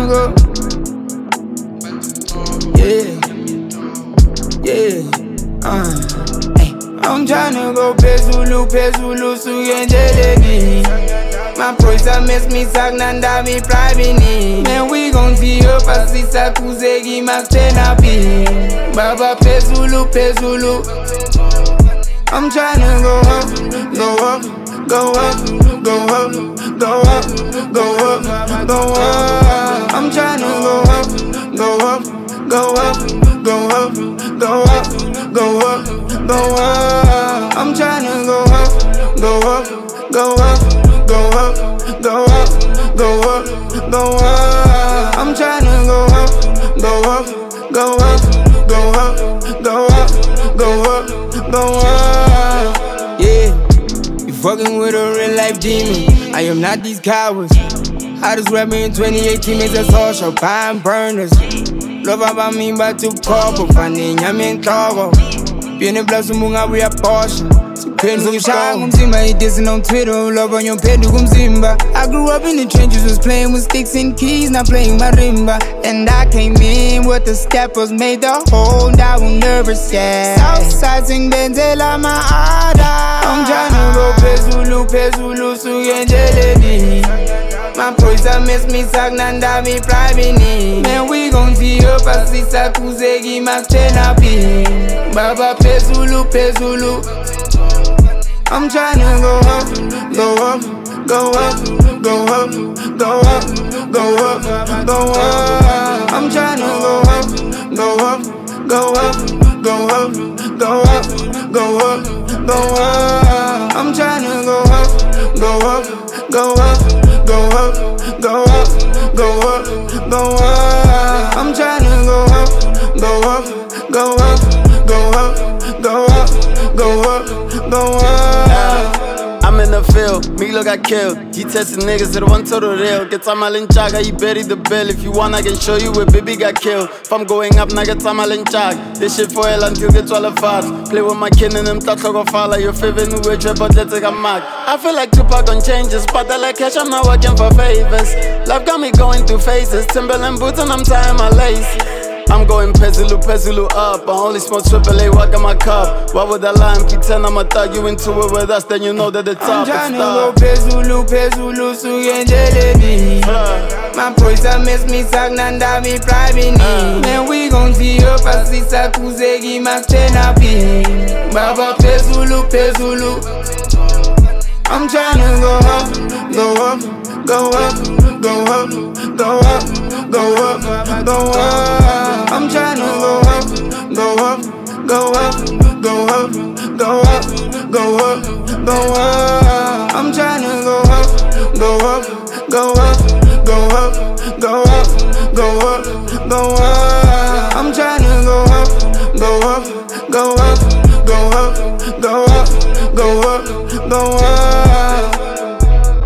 tryna go. Yeah, I'm tryna go Pezulu, suyendeleni. Maproisa mesmi sagnanda mi privini. Man, we gon' see up asisa kuzegi maktena pi. Baba Pezulu. I'm tryna go up. I'm tryna go up. I'm tryna go up. I'm tryna go up. Yeah, you fucking with a real life demon. I am not these cowards. Hottest rapper in 2018 makes us all show pine burners. Love about me but to corpo, finding yamin toro. Viene plazo munga we a Porsche. He dissing on Twitter, love on your pet Zimba. I grew up in the trenches, was playing with sticks and keys, not playing marimba. And I came in with the steppers, made the whole down nervous, yeah. Southside sing Benzela my ada. I'm tryna go Pezulu, suyendeleni. Maproisa mesmi sagnanda mi privini. Man, we gon' see up asisa kuzegi maktena pi. Baba Pezulu. I'm tryna go up. I'm tryna go up. I'm tryna go I'm in the field, Milo got killed. He tested niggas that one total real. Get time Chaga, he buried the bill. If you want, I can show you where baby got killed. If I'm going up, now get time Chaga. This shit for hell until get 12 hours. Play with my kid and them thoughts go follow. Your favorite new age rapper, let's take a mark. I feel like Tupac on changes, but I like cash, I'm not working for favors. Life got me going through phases. Timberland boots and I'm tying my lace. I'm going Pezulu up. I only smoke AAA, walk in my cup. Why would I lie and pretend I'm a thug? You into it with us, then you know that the top is I'm tryna go Pezulu, suyendeleni. Maproisa mesmi sagnanda mi privini. Man, we gon' see up asisa kuzegi maktena pi. Baba Pezulu. I'm tryna go up. I'm tryna go up. I'm tryna go up.